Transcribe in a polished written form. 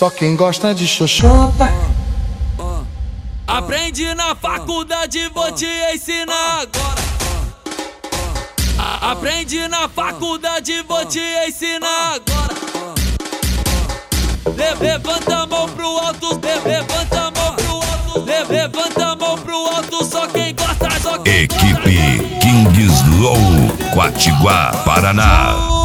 Só quem gosta de xoxota. Aprendi na faculdade, vou te ensinar agora. Aprendi na faculdade, vou te ensinar agora. Levanta a mão pro alto, levanta a mão pro alto, levanta a mão pro alto, só quem gosta, só quem gosta. Equipe King Slow, Quatiguá, Paraná.